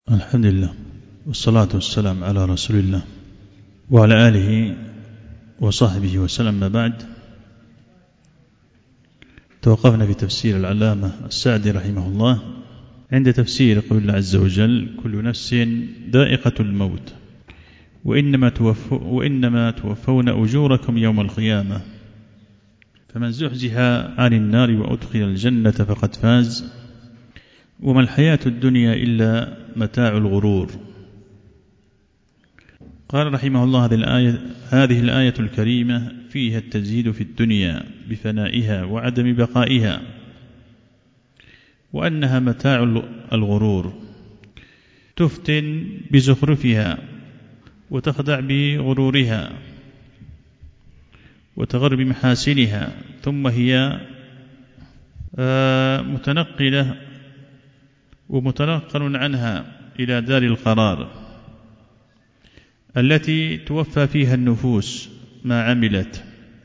الحمد لله والصلاة والسلام على رسول الله وعلى آله وصحبه وسلم. ما بعد، توقفنا في تفسير العلامة السعدي رحمه الله عند تفسير قول الله عز وجل: كل نفس ذائقة الموت وإنما توفون أجوركم يوم القيامة فمن زحزح عن النار وأدخل الجنة فقد فاز وما الحياة الدنيا إلا متاع الغرور. قال رحمه الله: هذه الآية الكريمة فيها التزهيد في الدنيا بفنائها وعدم بقائها، وأنها متاع الغرور، تفتن بزخرفها وتخدع بغرورها وتغر بمحاسنها، ثم هي متنقلة ومتنقل عنها إلى دار القرار التي توفى فيها النفوس ما عملت،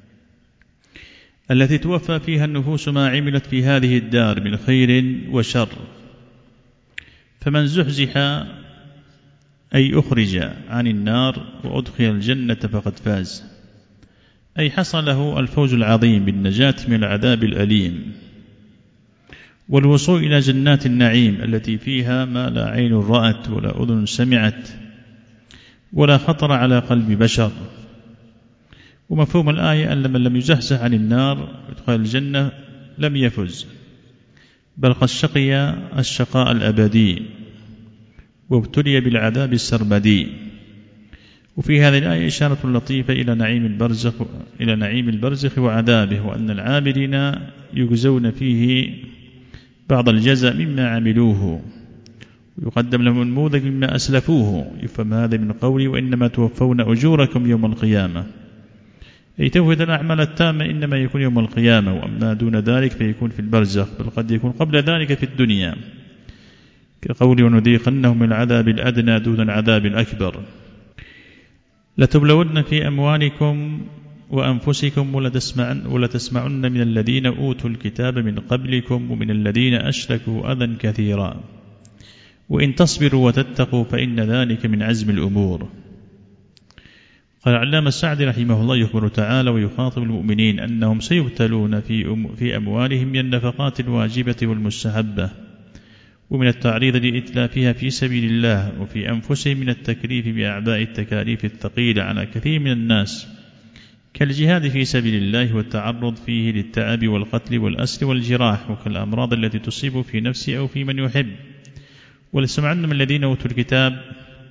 ما عملت في هذه الدار من خير وشر. فمن زحزح أي أخرج عن النار وأدخل الجنة فقد فاز، أي حصل له الفوز العظيم بالنجاة من العذاب الأليم والوصول إلى جنات النعيم التي فيها ما لا عين رأت ولا أذن سمعت ولا خطر على قلب بشر. ومفهوم الآية أن من لم يزحزح عن النار يدخل الجنة لم يفز، بل قد شقي الشقاء الأبدي وابتلي بالعذاب السرمدي. وفي هذه الآية إشارة لطيفة إلى نعيم البرزخ وعذابه، وأن العاملين يجزون فيه بعض الجزاء مما عملوه ويقدم لهم نموذج مما أسلفوه. يفهم هذا من قوله: وإنما توفون أجوركم يوم القيامة، أي توفيد الأعمال التامة إنما يكون يوم القيامة، وأما دون ذلك فيكون في البرزخ، بل قد يكون قبل ذلك في الدنيا، كقوله: ونذيقنهم من العذاب الأدنى دون العذاب الأكبر. لتبلون في أموالكم وأنفسكم ولتسمعن من الذين أوتوا الكتاب من قبلكم ومن الذين أشركوا أذى كثيرا وإن تصبروا وتتقوا فإن ذلك من عزم الأمور. قال العلامة السعدي رحمه الله: يخبر تعالى ويخاطب المؤمنين أنهم سيبتلون في أموالهم من النفقات الواجبة والمستحبة ومن التعريض لإتلافها في سبيل الله، وفي أنفسهم من التكليف بأعباء التكاليف الثقيلة على كثير من الناس كالجهاد في سبيل الله والتعرض فيه للتعب والقتل والأسر والجراح، وكالأمراض التي تصيب في نفسه أو في من يحب. ولسمعن من الذين أوتوا الكتاب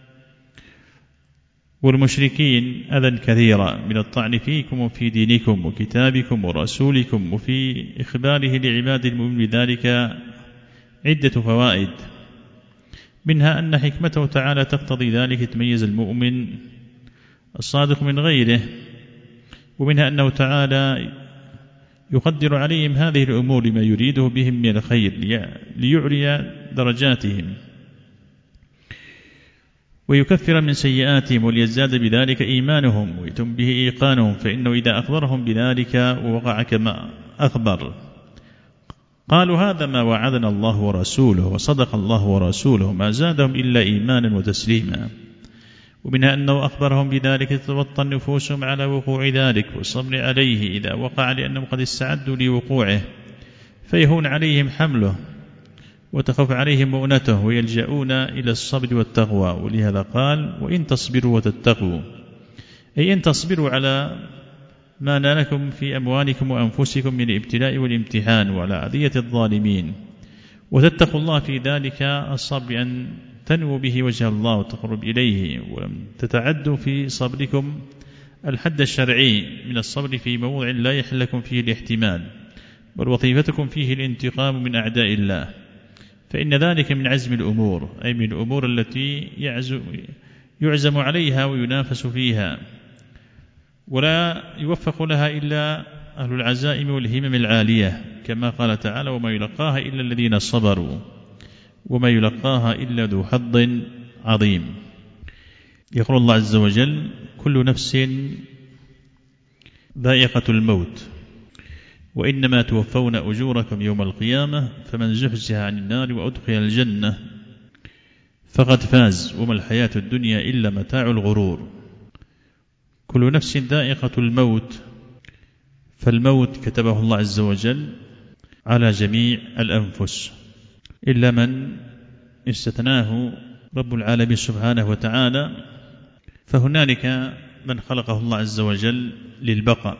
والمشركين أذى كثيرا من الطعن فيكم وفي دينكم وكتابكم ورسولكم، وفي إخباره لعباد المؤمن بذلك عدة فوائد، منها أن حكمته تعالى تقتضي ذلك تميز المؤمن الصادق من غيره، ومنها أنه تعالى يقدر عليهم هذه الأمور لما يريده بهم من الخير ليعلي درجاتهم ويكفر من سيئاتهم وليزداد بذلك إيمانهم ويتم به إيقانهم، فإنه إذا أخبرهم بذلك ووقع كما أخبر قالوا: هذا ما وعدنا الله ورسوله وصدق الله ورسوله، ما زادهم إلا إيمانا وتسليما. ومنها أنه أخبرهم بذلك تتوطن نفوسهم على وقوع ذلك والصبر عليه إذا وقع، لأنهم قد استعدوا لوقوعه فيهون عليهم حمله وتخف عليهم مؤنته ويلجؤون إلى الصبر والتقوى. ولهذا قال: وإن تصبروا وتتقوا، أي إن تصبروا على ما نالكم في أموالكم وأنفسكم من الابتلاء والامتحان وعلى أذية الظالمين، وتتقوا الله في ذلك الصبر أن تنووا به وجه الله وتقرب إليه، ولم تتعدوا في صبركم الحد الشرعي من الصبر في موضع لا يحلكم فيه الاحتمال، بل وظيفتكم فيه الانتقام من أعداء الله، فإن ذلك من عزم الأمور، أي من الأمور التي يعزم عليها وينافس فيها، ولا يوفق لها إلا أهل العزائم والهمم العالية، كما قال تعالى: وما يلقاها إلا الذين صبروا وما يلقاها إلا ذو حظ عظيم. يقول الله عز وجل: كل نفس ذائقة الموت وإنما توفون أجوركم يوم القيامة فمن زحزح عن النار وأدخل الجنة فقد فاز وما الحياة الدنيا إلا متاع الغرور. كل نفس ذائقة الموت، فالموت كتبه الله عز وجل على جميع الأنفس إلا من استثناه رب العالمين سبحانه وتعالى، فهنالك من خلقه الله عز وجل للبقاء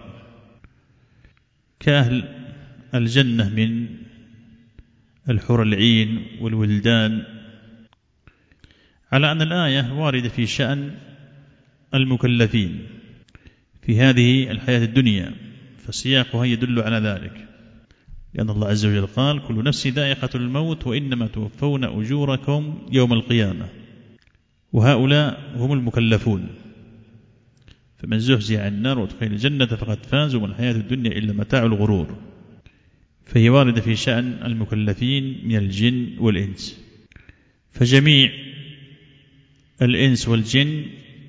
كأهل الجنة من الحور العين والولدان، على أن الآية واردة في شأن المكلفين في هذه الحياة الدنيا، فسياقها يدل على ذلك، لأن الله عز وجل قال كل نفس ذائقة الموت وإنما توفون أجوركم يوم القيامة، وهؤلاء هم المكلفون، فمن زحزح عن النار وادخل الجنة فقد فاز وما الحياة الدنيا إلا متاع الغرور، فهي واردة في شأن المكلفين من الجن والإنس. فجميع الإنس والجن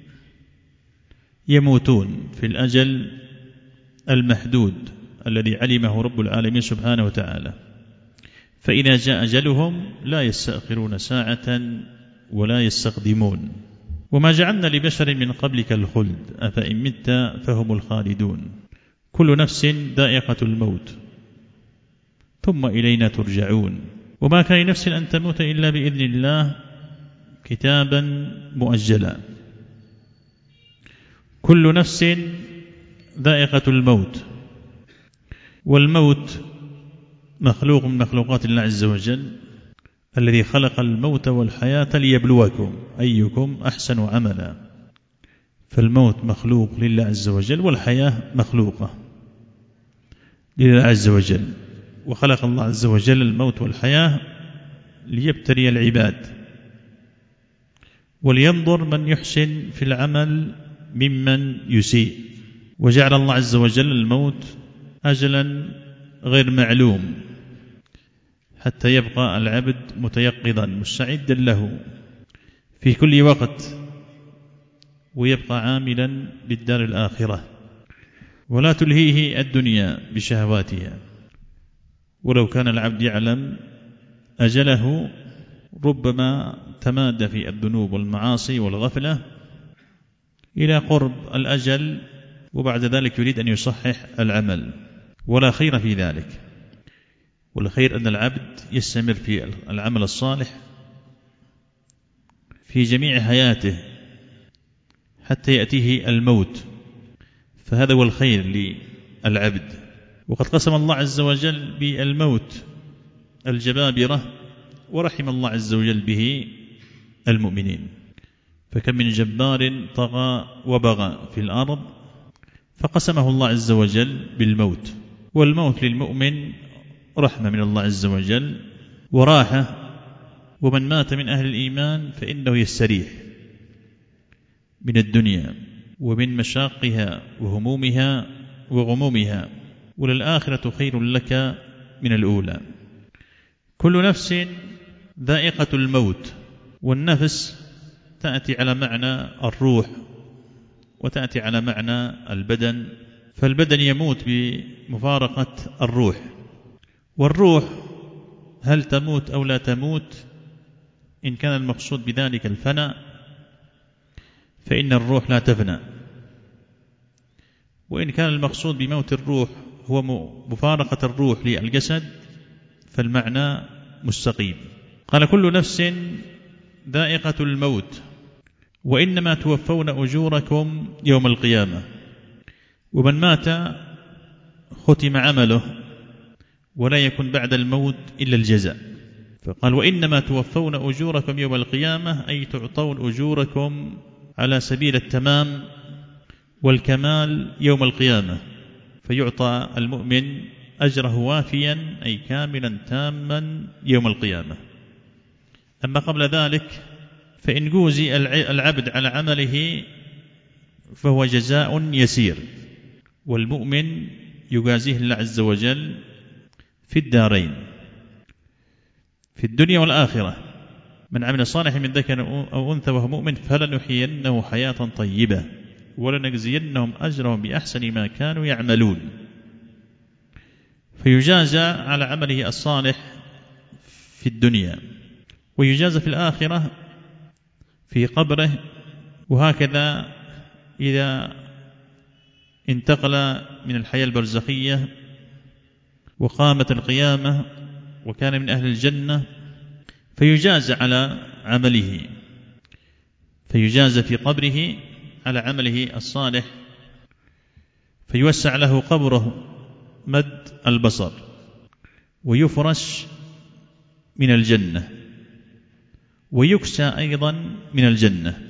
يموتون في الأجل المحدود الذي علمه رب العالمين سبحانه وتعالى، فإذا جاء أجلهم لا يستأخرون ساعة ولا يستقدمون. وما جعلنا لبشر من قبلك الخلد أفإن مت فهم الخالدون. كل نفس ذائقة الموت ثم إلينا ترجعون. وما كان لنفس أن تموت إلا بإذن الله كتابا مؤجلا. كل نفس ذائقة الموت، والموت مخلوق من مخلوقات الله عز وجل الذي خلق الموت والحياة ليبلوكم أيكم أحسن عملا، فالموت مخلوق لله عز وجل والحياة مخلوقة لله عز وجل، وخلق الله عز وجل الموت والحياة ليبتلي العباد ولينظر من يحسن في العمل ممن يسيء، وجعل الله عز وجل الموت أجلا غير معلوم حتى يبقى العبد متيقظا مستعدا له في كل وقت، ويبقى عاملا للدار الآخرة ولا تلهيه الدنيا بشهواتها. ولو كان العبد يعلم أجله ربما تمادى في الذنوب والمعاصي والغفلة إلى قرب الأجل، وبعد ذلك يريد أن يصحح العمل، ولا خير في ذلك. والخير أن العبد يستمر في العمل الصالح في جميع حياته حتى يأتيه الموت، فهذا هو الخير للعبد. وقد قسم الله عز وجل بالموت الجبابرة، ورحم الله عز وجل به المؤمنين، فكم من جبار طغى وبغى في الأرض فقسمه الله عز وجل بالموت. والموت للمؤمن رحمة من الله عز وجل وراحة، ومن مات من أهل الإيمان فإنه يستريح من الدنيا ومن مشاقها وهمومها وغمومها، وللآخرة خير لك من الأولى. كل نفس ذائقة الموت، والنفس تأتي على معنى الروح وتأتي على معنى البدن، فالبدن يموت بمفارقة الروح، والروح هل تموت أو لا تموت؟ إن كان المقصود بذلك الفناء فإن الروح لا تفنى، وإن كان المقصود بموت الروح هو مفارقة الروح للجسد فالمعنى مستقيم. قال كل نفس ذائقة الموت وإنما توفون أجوركم يوم القيامة. ومن مات ختم عمله ولا يكون بعد الموت إلا الجزاء، فقال وإنما توفون أجوركم يوم القيامة، أي تعطون أجوركم على سبيل التمام والكمال يوم القيامة، فيعطى المؤمن أجره وافيا أي كاملا تاما يوم القيامة. أما قبل ذلك فإن جوزي العبد على عمله فهو جزاء يسير، والمؤمن يجازيه الله عز وجل في الدارين في الدنيا والآخرة. من عمل صالح من ذكر أو أنثى وهو مؤمن فلنحيينه حياة طيبة ولنجزينهم أجرهم بأحسن ما كانوا يعملون، فيجازى على عمله الصالح في الدنيا، ويجازى في الآخرة في قبره. وهكذا إذا انتقل من الحياة البرزخية وقامت القيامة وكان من أهل الجنة فيجاز على عمله، فيجاز في قبره على عمله الصالح، فيوسع له قبره مد البصر، ويفرش من الجنة، ويكسى أيضا من الجنة،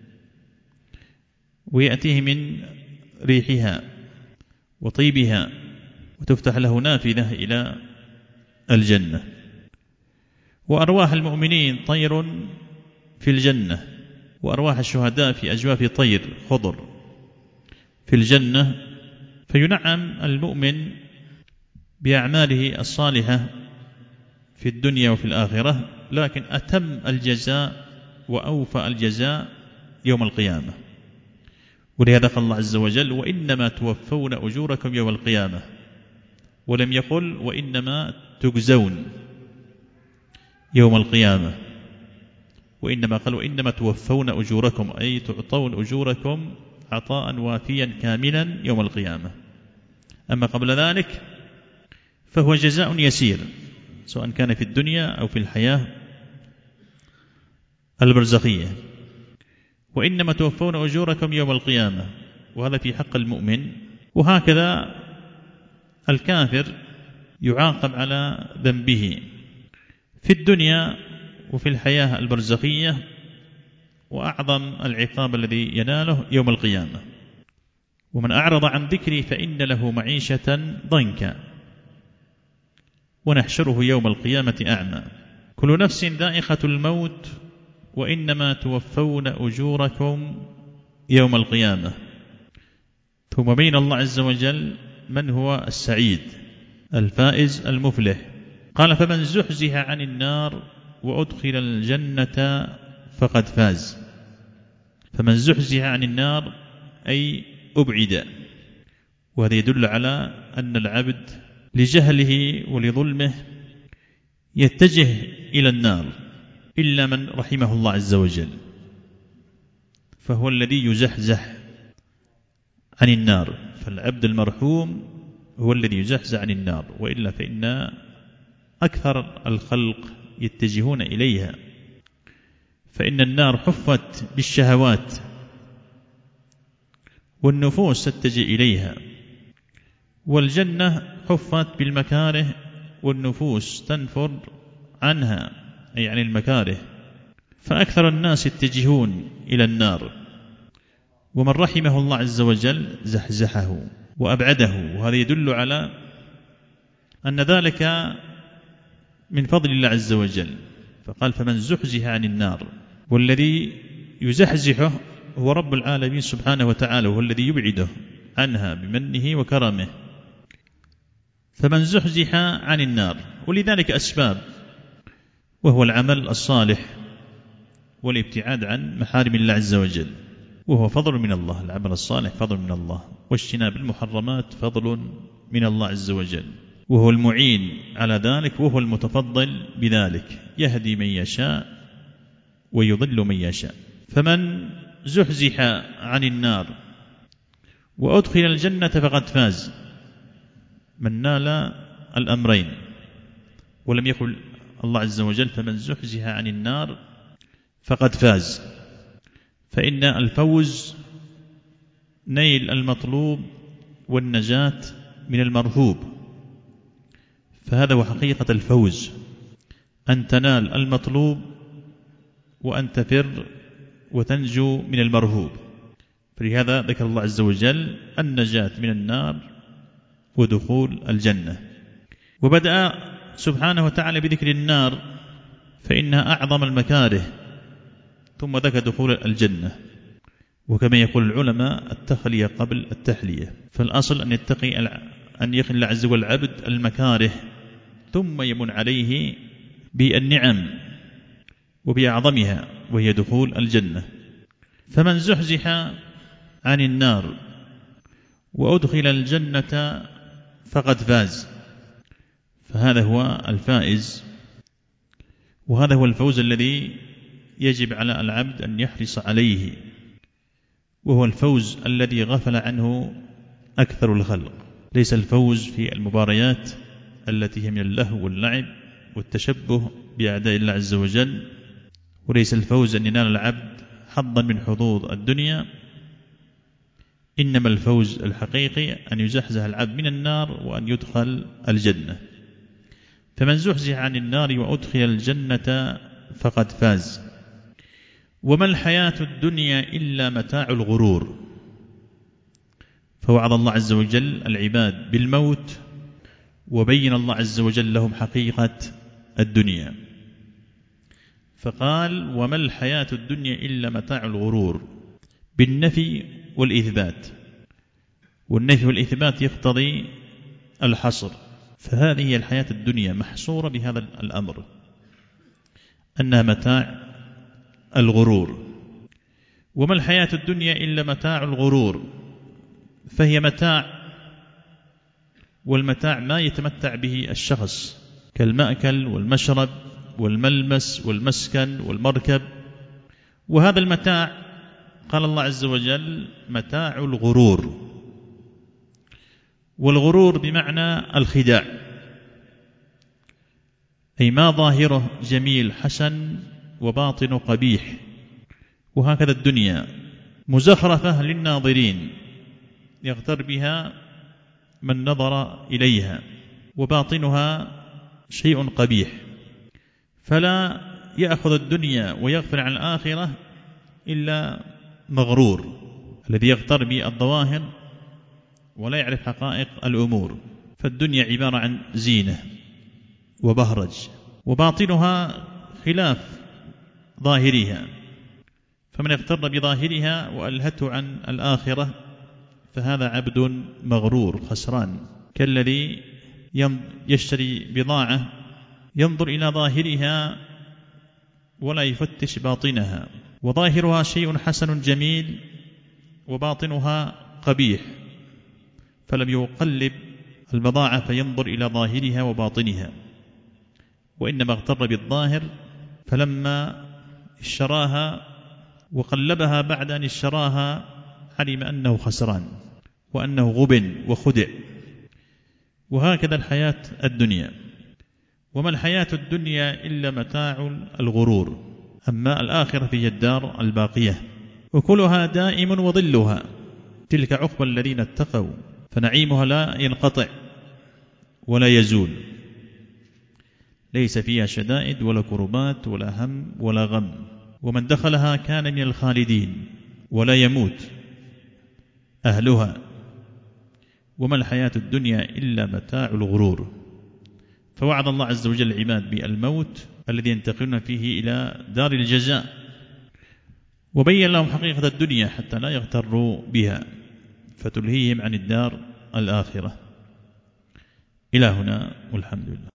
ويأتيه من ريحها وطيبها، وتفتح له نافذة إلى الجنة. وأرواح المؤمنين طير في الجنة، وأرواح الشهداء في أجواف طير خضر في الجنة. فينعم المؤمن بأعماله الصالحة في الدنيا وفي الآخرة، لكن أتم الجزاء وأوفى الجزاء يوم القيامة. ولهذا قال الله عز وجل: وإنما توفون أجوركم يوم القيامة، ولم يقل وإنما تجزون يوم القيامة، وإنما قال وإنما توفون أجوركم، أي تعطون أجوركم عطاء وافيا كاملا يوم القيامة. أما قبل ذلك فهو جزاء يسير، سواء كان في الدنيا أو في الحياة البرزخية. وإنما توفون أجوركم يوم القيامة، وهذا في حق المؤمن. وهكذا الكافر يعاقب على ذنبه في الدنيا وفي الحياة البرزخية، وأعظم العقاب الذي يناله يوم القيامة. ومن أعرض عن ذكري فإن له معيشة ضنكا ونحشره يوم القيامة أعمى. كل نفس ذائقة الموت وإنما توفون أجوركم يوم القيامة. ثم بين الله عز وجل من هو السعيد الفائز المفلح. قال: فمن زحزح عن النار وأدخل الجنة فقد فاز. فمن زحزح عن النار أي أبعد. وهذا يدل على أن العبد لجهله ولظلمه يتجه إلى النار إلا من رحمه الله عز وجل، فهو الذي يزحزح عن النار. فالعبد المرحوم هو الذي يزحزح عن النار، وإلا فإن أكثر الخلق يتجهون إليها، فإن النار حفت بالشهوات والنفوس تتجه إليها، والجنة حفت بالمكاره والنفوس تنفر عنها، أي عن المكاره. فأكثر الناس يتجهون إلى النار، ومن رحمه الله عز وجل زحزحه وأبعده. وهذا يدل على أن ذلك من فضل الله عز وجل. فقال: فمن زحزح عن النار، والذي يزحزحه هو رب العالمين سبحانه وتعالى، وهو الذي يبعده عنها بمنه وكرمه. فمن زحزح عن النار، ولذلك أسباب، وهو العمل الصالح والابتعاد عن محارم الله عز وجل، وهو فضل من الله. العمل الصالح فضل من الله، واجتناب المحرمات فضل من الله عز وجل، وهو المعين على ذلك، وهو المتفضل بذلك، يهدي من يشاء ويضل من يشاء. فمن زحزح عن النار وأدخل الجنة فقد فاز، من نال الأمرين. ولم يقل الله عز وجل فمن زحزح عن النار فقد فاز، فإن الفوز نيل المطلوب والنجاة من المرهوب. فهذا هو حقيقة الفوز، أن تنال المطلوب وأن تفر وتنجو من المرهوب. فلهذا ذكر الله عز وجل النجاة من النار ودخول الجنة. وبدأ سبحانه وتعالى بذكر النار فإنها أعظم المكاره، ثم ذكر دخول الجنة. وكما يقول العلماء: التخلية قبل التحلية. فالأصل أن يخل الله عز وجل العبد المكاره، ثم يمن عليه بالنعم وبأعظمها، وهي دخول الجنة. فمن زحزح عن النار وأدخل الجنة فقد فاز، فهذا هو الفائز، وهذا هو الفوز الذي يجب على العبد أن يحرص عليه، وهو الفوز الذي غفل عنه أكثر الخلق. ليس الفوز في المباريات التي هي من اللهو واللعب والتشبه بأعداء الله عز وجل، وليس الفوز أن ينال العبد حظا من حظوظ الدنيا، إنما الفوز الحقيقي أن يزحزح العبد من النار وأن يدخل الجنة. فمن زحزح عن النار وأدخل الجنة فقد فاز. وما الحياة الدنيا إلا متاع الغرور. فوعد الله عز وجل العباد بالموت، وبين الله عز وجل لهم حقيقة الدنيا، فقال وما الحياة الدنيا إلا متاع الغرور بالنفي والإثبات، والنفي والإثبات يقتضي الحصر. فهذه هي الحياة الدنيا محصورة بهذا الأمر، أنها متاع الغرور. وما الحياة الدنيا إلا متاع الغرور، فهي متاع، والمتاع ما يتمتع به الشخص كالمأكل والمشرب والملمس والمسكن والمركب. وهذا المتاع قال الله عز وجل متاع الغرور، والغرور بمعنى الخداع، أي ما ظاهره جميل حسن وباطن قبيح. وهكذا الدنيا مزخرفة للناظرين يغتر بها من نظر إليها، وباطنها شيء قبيح. فلا يأخذ الدنيا ويغفل عن الآخرة إلا مغرور، الذي يغتر بالظواهر ولا يعرف حقائق الأمور. فالدنيا عبارة عن زينة وبهرج، وباطنها خلاف ظاهرها. فمن اغتر بظاهرها وألهته عن الآخرة فهذا عبد مغرور خسران، كالذي يشتري بضاعة ينظر إلى ظاهرها ولا يفتش باطنها، وظاهرها شيء حسن جميل وباطنها قبيح، فلم يقلب البضاعة فينظر إلى ظاهرها وباطنها، وإنما اغتر بالظاهر. فلما اشتراها وقلبها بعد أن اشتراها علم أنه خسران وأنه غبن وخدع. وهكذا الحياة الدنيا. وما الحياة الدنيا إلا متاع الغرور. أما الآخرة هي الدار الباقية، وكلها دائم وظلها، تلك عقبى الذين اتقوا، فنعيمها لا ينقطع ولا يزول، ليس فيها شدائد ولا كربات ولا هم ولا غم، ومن دخلها كان من الخالدين ولا يموت أهلها. وما الحياة الدنيا إلا متاع الغرور. فوعد الله عز وجل العباد بالموت الذي ينتقلون فيه إلى دار الجزاء، وبين لهم حقيقة الدنيا حتى لا يغتروا بها فتلهيهم عن الدار الآخرة. إلى هنا والحمد لله.